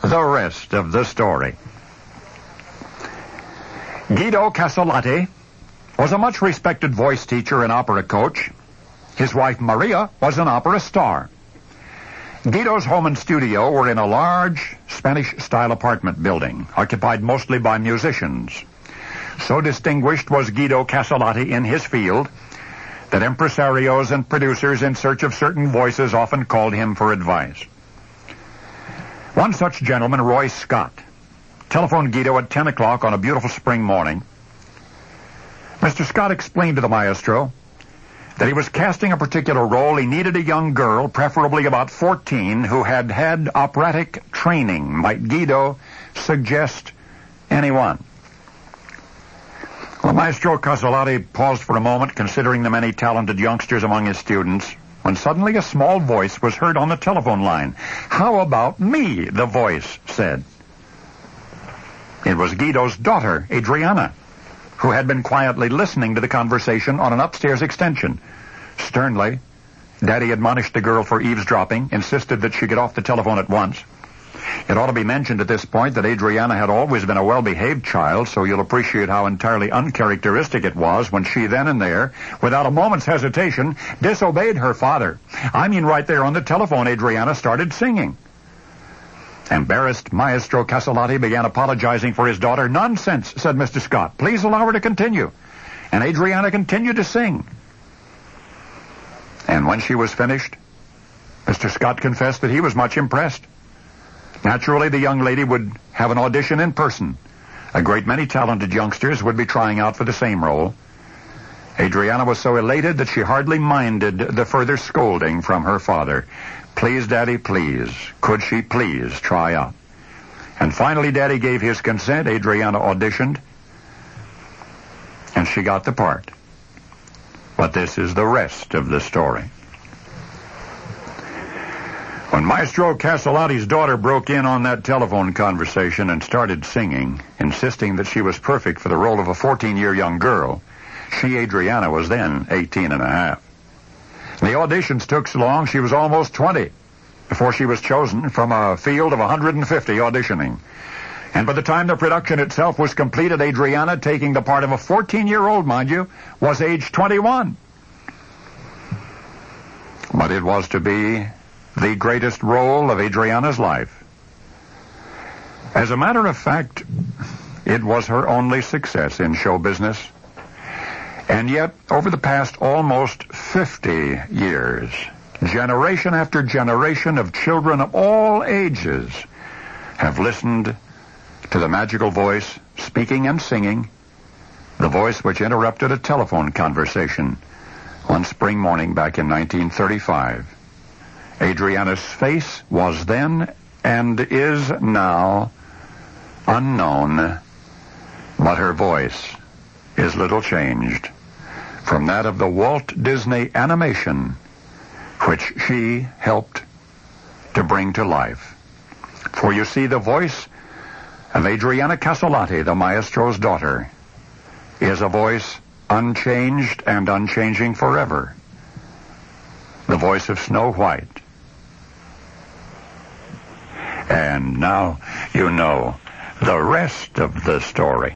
the rest of the story. Guido Casolati was a much-respected voice teacher and opera coach. His wife, Maria, was an opera star. Guido's home and studio were in a large Spanish-style apartment building, occupied mostly by musicians. So distinguished was Guido Casolati in his field that impresarios and producers in search of certain voices often called him for advice. One such gentleman, Roy Scott, telephoned Guido at 10 o'clock on a beautiful spring morning. Mr. Scott explained to the maestro that he was casting a particular role. He needed a young girl, preferably about 14, who had had operatic training. Might Guido suggest anyone? Well, Maestro Casolati paused for a moment, considering the many talented youngsters among his students, when suddenly a small voice was heard on the telephone line. "How about me?" the voice said. It was Guido's daughter, Adriana, who had been quietly listening to the conversation on an upstairs extension. Sternly, Daddy admonished the girl for eavesdropping, insisted that she get off the telephone at once. It ought to be mentioned at this point that Adriana had always been a well-behaved child, so you'll appreciate how entirely uncharacteristic it was when she then and there, without a moment's hesitation, disobeyed her father. I mean, right there on the telephone, Adriana started singing. Embarrassed, Maestro Casolati began apologizing for his daughter. "Nonsense," said Mr. Scott. "Please allow her to continue." And Adriana continued to sing. And when she was finished, Mr. Scott confessed that he was much impressed. Naturally, the young lady would have an audition in person. A great many talented youngsters would be trying out for the same role. Adriana was so elated that she hardly minded the further scolding from her father. "Please, Daddy, please. Could she please try out?" And finally, Daddy gave his consent. Adriana auditioned, and she got the part. But this is the rest of the story. When Maestro Casolati's daughter broke in on that telephone conversation and started singing, insisting that she was perfect for the role of a 14-year young girl, she, Adriana, was then 18 and a half. The auditions took so long she was almost 20 before she was chosen from a field of 150 auditioning. And by the time the production itself was completed, Adriana, taking the part of a 14-year-old, mind you, was age 21. But it was to be the greatest role of Adriana's life. As a matter of fact, it was her only success in show business. And yet, over the past almost 50 years, generation after generation of children of all ages have listened to the magical voice, speaking and singing, the voice which interrupted a telephone conversation one spring morning back in 1935. Adriana's face was then and is now unknown, but her voice is little changed from that of the Walt Disney animation, which she helped to bring to life. For you see, the voice of Adriana Casolati, the maestro's daughter, is a voice unchanged and unchanging forever. The voice of Snow White. And now you know the rest of the story.